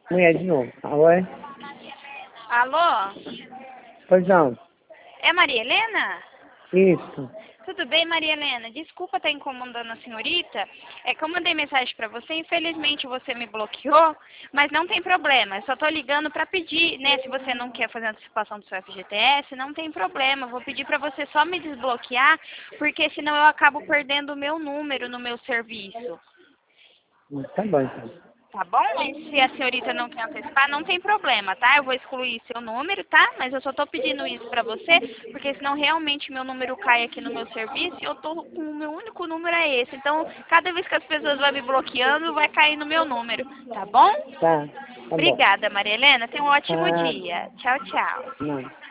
Mulher de novo. Alô, é? Alô? Pois não. É Maria Helena? Isso. Tudo bem, Maria Helena? Desculpa estar incomodando a senhorita. É que eu mandei mensagem para você, infelizmente você me bloqueou, mas não tem problema. Eu só estou ligando para pedir, né? Se você não quer fazer a antecipação do seu FGTS, não tem problema. Eu vou pedir para você só me desbloquear, porque senão eu acabo perdendo o meu número no meu serviço. Tá bom, então. Tá bom? Mas se a senhorita não quer antecipar, não tem problema, tá? Eu vou excluir seu número, tá? Mas eu só tô pedindo isso pra você, porque senão realmente meu número cai aqui no meu serviço e eu tô com o meu único número é esse. Então, cada vez que as pessoas vão me bloqueando, vai cair no meu número, tá bom? Tá. Tá bom. Obrigada, Maria Helena. Tenha um ótimo Ah, dia. Tchau, tchau. não.